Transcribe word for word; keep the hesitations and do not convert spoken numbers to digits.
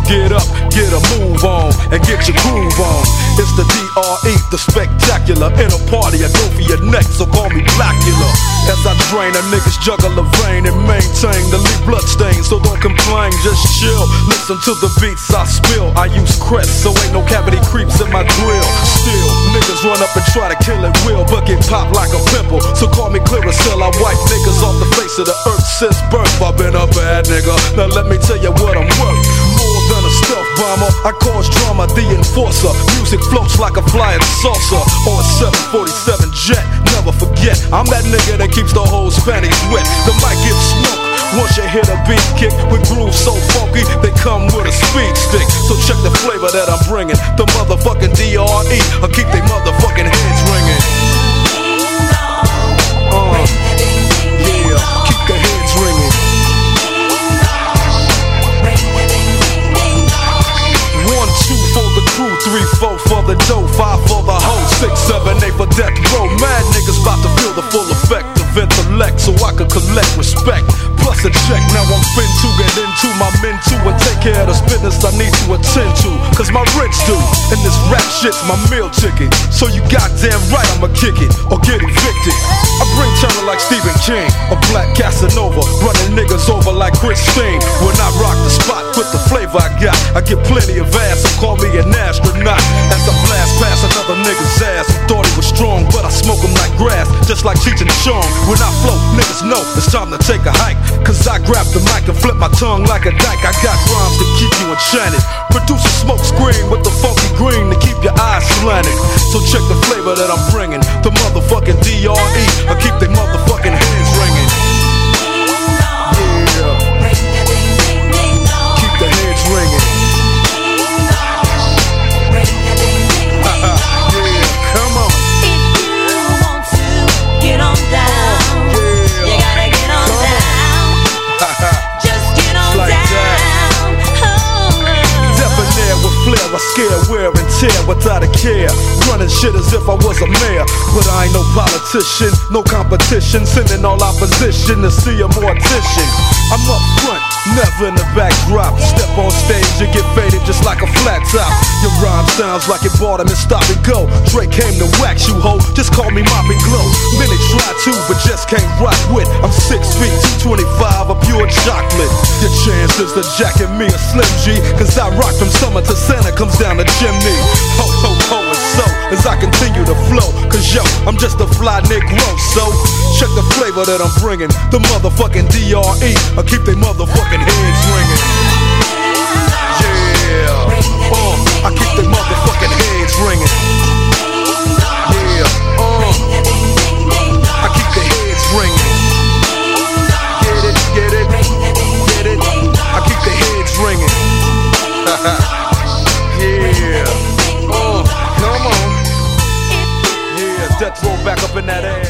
get up, get a move on, and get your groove on. It's the D R E, the spectacular. In a party, I go for your neck, so call me Blackula. As I drain, a niggas juggle a vein and maintain the lead bloodstains, so don't complain, just chill. Listen to the beats I spill. I use Crest, so ain't no cavity creeps in my grill. Still, niggas run up and try to kill it will, but get popped like a pimple. So call me Clearasil, I wipe niggas off the face of the earth since birth. I've been a bad nigga, now let me tell you what I'm worth. More than a stealth bomber, I cause drama, the enforcer. Music floats like a flying saucer on a seven forty-seven jet. Never forget, I'm that nigga that keeps the whole Spanish wet. The mic gives smoke once you hit a beat kick with grooves so funky, they come with a speed stick. So check the flavor that I'm bringing, the motherfucking D R E. I keep they motherfucking heads ringing. Uh, yeah, keep the heads ringing. One, two for the crew, three, four for the dough, five for the hoe, six, seven, eight for death row. Mad niggas about to feel the full effect of intellect, so I could collect respect. Plus a check, now I'm fin to get into my men too and take care of this business I need to attend to. Cause my rich do, and this rap shit's my meal ticket. So you goddamn right I'ma kick it or get evicted. I bring terror like Stephen King, a black Casanova, running niggas over like Christine. When I rock the spot with the flavor I got, I get plenty of ass, so call me an astronaut. As I blast past another nigga's ass who thought he was strong, but I smoke him like grass, just like Cheech and Chong. When I flow, niggas know it's time to take a hike, cause I grab the mic and flip my tongue like a dyke. I got rhymes to keep you enchanted, produce a smoke screen with the funky green to keep your eyes slanted. So check the flavor that I'm bringing, the motherfucking D R E. I keep they motherfucking hands ringing. Yeah, keep the heads ringing. Yeah, come on. If you want to get on down, uh, yeah, you gotta get on come down. On. Just get on like down. Oh. Debonair with flair, I scare, wear and tear without a care. Running shit as if I was a mayor, but I ain't no politician, no competition. Sending all opposition to see a mortician. I'm up front, never in the backdrop. Step on stage, you get faded just like a flat top. Your rhyme sounds like it bought him and stop and go. Drake came to wax you, ho, just call me Mop and Glow. Many try to, but just can't rock with. I'm six feet, two twenty-five, a pure chocolate. Your chances to jacket me a Slim G, cause I rock from summer to Santa comes down the chimney. Ho, ho, ho, and so, as I continue to flow, cause yo, I'm just a fly Negro. So, check the flavor that I'm bringing, the motherfucking D R E. I keep they motherfucking heads ringing. Yeah, uh, I keep they motherfucking heads ringing. Yeah, uh, I keep the heads ringing. Get it, get it, get it. I keep the heads ringing. Yeah, uh, come on. Yeah, death roll back up in that ass.